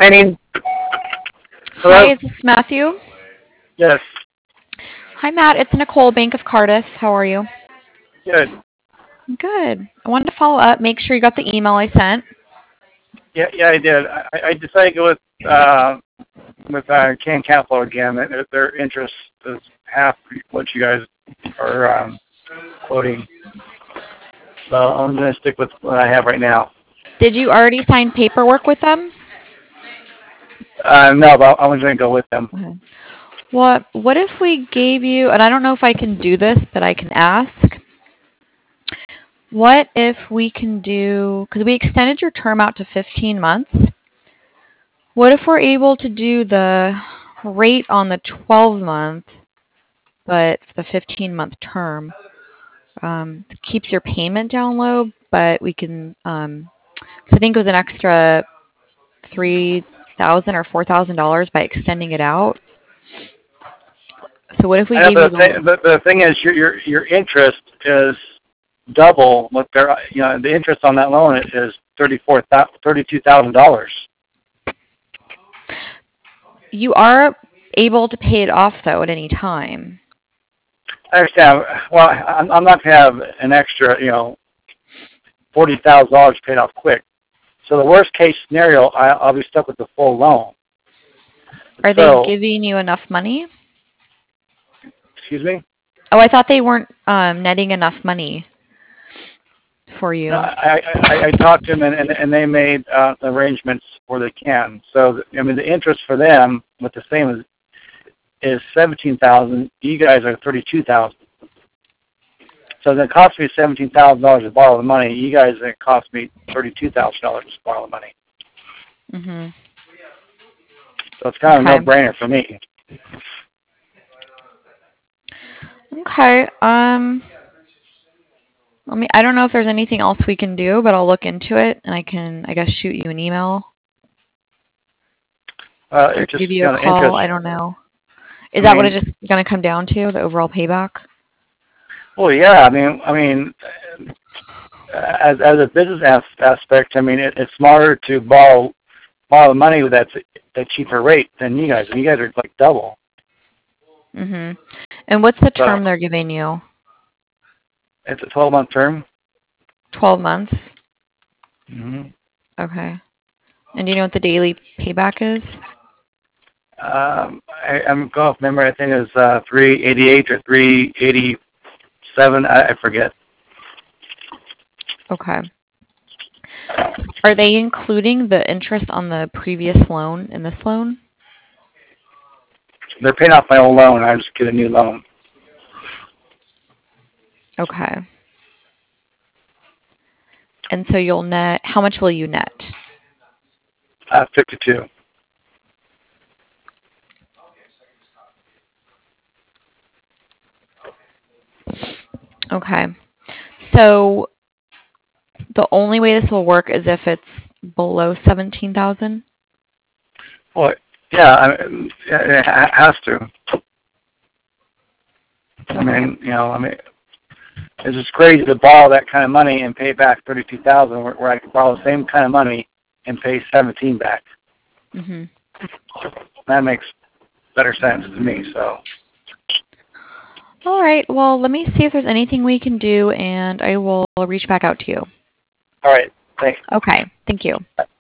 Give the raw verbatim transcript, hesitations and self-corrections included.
painting. Hi, Hello? is this Matthew? Yes. Hi, Matt. It's Nicole, Bank of Cardiff. How are you? Good. Good. I wanted to follow up, make sure you got the email I sent. Yeah, yeah, I did. I, I decided to go with uh, with uh, Can Capital again. Their, their interest is half what you guys are um, quoting. So I'm going to stick with what I have right now. Did you already sign paperwork with them? Uh, no, but I'm going to go with them. Okay. What What if we gave you, and I don't know if I can do this, but I can ask. What if we can do, because we extended your term out to fifteen months. What if we're able to do the rate on the twelve month, but the fifteen month term? Um, it keeps your payment down low, but we can, um, so I think it was an extra three thousand or four thousand dollars by extending it out. So what if we I know, gave you but the, the? thing, but the thing is, your your your interest is double what their you know the interest on that loan is thirty four thirty two thousand dollars. You are able to pay it off though at any time. I understand. Well, I'm, I'm not going to have an extra, you know, forty thousand dollars paid off quick. So the worst case scenario, I, I'll be stuck with the full loan. Are they So, giving you enough money? excuse me? Oh, I thought they weren't um, netting enough money for No, you. I, I, I talked to them and, and, and they made uh, arrangements where they can. So, I mean, the interest for them, with the same as, is seventeen thousand dollars. You guys are thirty-two thousand dollars. So it cost me seventeen thousand dollars to borrow the money. You guys, it cost me thirty-two thousand dollars to borrow the money. Mhm. So it's kind of a Okay. no-brainer for me. Okay. Um. Let me. I don't know if there's anything else we can do, but I'll look into it and I can, I guess, shoot you an email Uh, or it's just, give you you a know, call. interest. I don't know. Is I that what mean, it's just going to come down to? The overall payback? well, yeah. I mean, I mean, as as a business as- aspect, I mean, it, it's smarter to borrow borrow the money that's a cheaper rate than you guys. And you guys are like double. Mhm. And what's the So term they're giving you? it's a twelve month term. Twelve months. Mm-hmm. Okay. And do you know what the daily payback is? Um, I, I'm going off memory. I think it was uh, three eighty eight or three eighty seven. I, I forget. Okay. Are they including the interest on the previous loan in this loan? They're paying off my old loan. I just get a new loan. Okay. And so you'll net, how much will you net? Uh, fifty two. Okay. So the only way this will work is if it's below seventeen thousand? Well, yeah, I mean, it ha- has to. I Okay. mean, you know, I mean, it's just crazy to borrow that kind of money and pay back thirty-two thousand, where, where I could borrow the same kind of money and pay seventeen back. Mhm. That makes better sense to me. So, All right. Well, let me see if there's anything we can do and I will reach back out to you. all right, thanks. Okay. Thank you.